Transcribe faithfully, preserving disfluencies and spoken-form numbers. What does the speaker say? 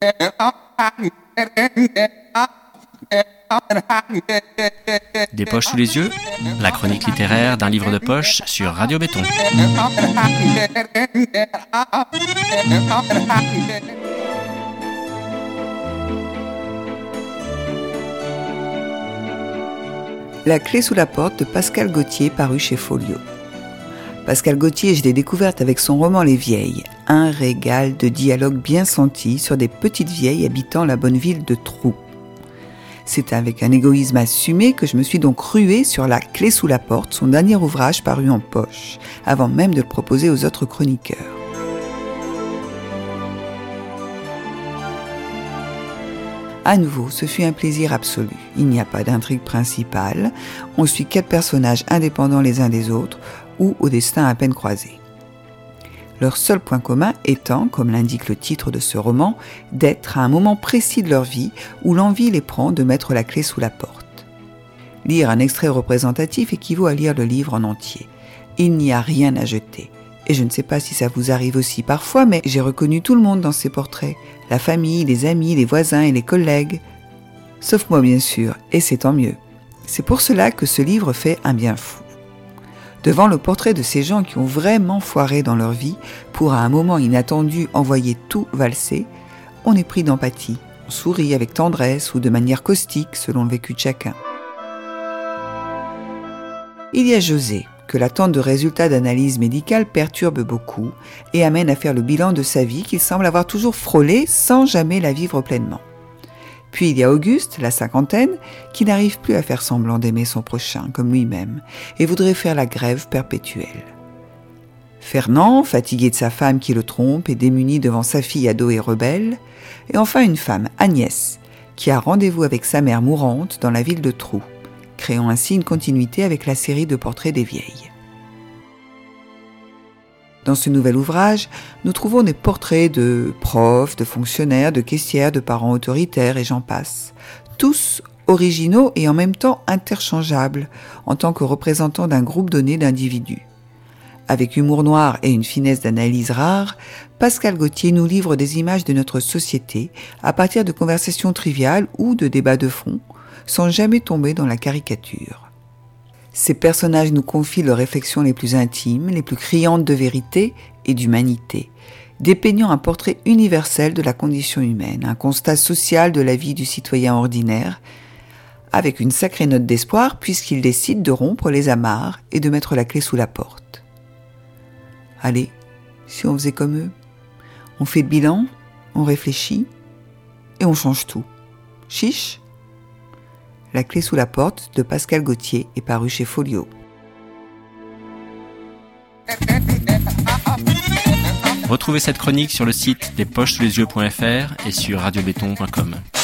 Des poches sous les yeux, la chronique littéraire d'un livre de poche sur Radio Béton. La clé sous la porte de Pascal Gauthier, paru chez Folio. Pascal Gauthier, je l'ai découverte avec son roman Les Vieilles, un régal de dialogues bien sentis sur des petites vieilles habitant la bonne ville de Troux. C'est avec un égoïsme assumé que je me suis donc ruée sur La clé sous la porte, son dernier ouvrage paru en poche, avant même de le proposer aux autres chroniqueurs. À nouveau, ce fut un plaisir absolu. Il n'y a pas d'intrigue principale, on suit quatre personnages indépendants les uns des autres ou au destin à peine croisé. Leur seul point commun étant, comme l'indique le titre de ce roman, d'être à un moment précis de leur vie où l'envie les prend de mettre la clé sous la porte. Lire un extrait représentatif équivaut à lire le livre en entier. Il n'y a rien à jeter. Et je ne sais pas si ça vous arrive aussi parfois, mais j'ai reconnu tout le monde dans ces portraits. La famille, les amis, les voisins et les collègues. Sauf moi bien sûr, et c'est tant mieux. C'est pour cela que ce livre fait un bien fou. Devant le portrait de ces gens qui ont vraiment foiré dans leur vie, pour à un moment inattendu envoyer tout valser, on est pris d'empathie, on sourit avec tendresse ou de manière caustique selon le vécu de chacun. Il y a José, que l'attente de résultats d'analyse médicale perturbe beaucoup et amène à faire le bilan de sa vie qu'il semble avoir toujours frôlé sans jamais la vivre pleinement. Puis il y a Auguste, la cinquantaine, qui n'arrive plus à faire semblant d'aimer son prochain comme lui-même et voudrait faire la grève perpétuelle. Fernand, fatigué de sa femme qui le trompe et démuni devant sa fille ado et rebelle, et enfin une femme, Agnès, qui a rendez-vous avec sa mère mourante dans la ville de Troux, créant ainsi une continuité avec la série de portraits des vieilles. Dans ce nouvel ouvrage, nous trouvons des portraits de profs, de fonctionnaires, de caissières, de parents autoritaires et j'en passe. Tous originaux et en même temps interchangeables en tant que représentants d'un groupe donné d'individus. Avec humour noir et une finesse d'analyse rare, Pascal Gauthier nous livre des images de notre société à partir de conversations triviales ou de débats de fond, sans jamais tomber dans la caricature. Ces personnages nous confient leurs réflexions les plus intimes, les plus criantes de vérité et d'humanité, dépeignant un portrait universel de la condition humaine, un constat social de la vie du citoyen ordinaire, avec une sacrée note d'espoir puisqu'ils décident de rompre les amarres et de mettre la clé sous la porte. Allez, si on faisait comme eux, on fait le bilan, on réfléchit et on change tout. Chiche ? La clé sous la porte de Pascal Gauthier est paru chez Folio. Retrouvez cette chronique sur le site des poches sous les yeux point f r et sur radio béton point com.